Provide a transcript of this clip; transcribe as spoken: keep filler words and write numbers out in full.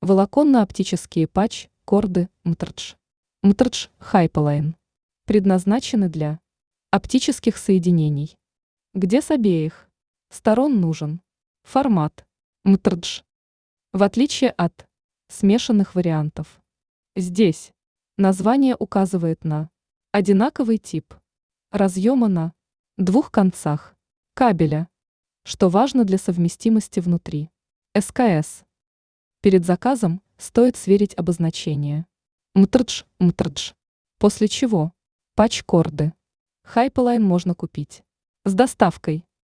Волоконно-оптические патч, корды, МТРДЖ. МТРДЖ Hyperline. Предназначены для оптических соединений, где с обеих сторон нужен формат МТРДЖ. В отличие от смешанных вариантов, здесь название указывает на одинаковый тип разъема на двух концах кабеля, что важно для совместимости внутри эс ка эс. Перед заказом стоит сверить обозначение МТРДЖ, МТРДЖ, после чего патч-корды Hyperline можно купить с доставкой.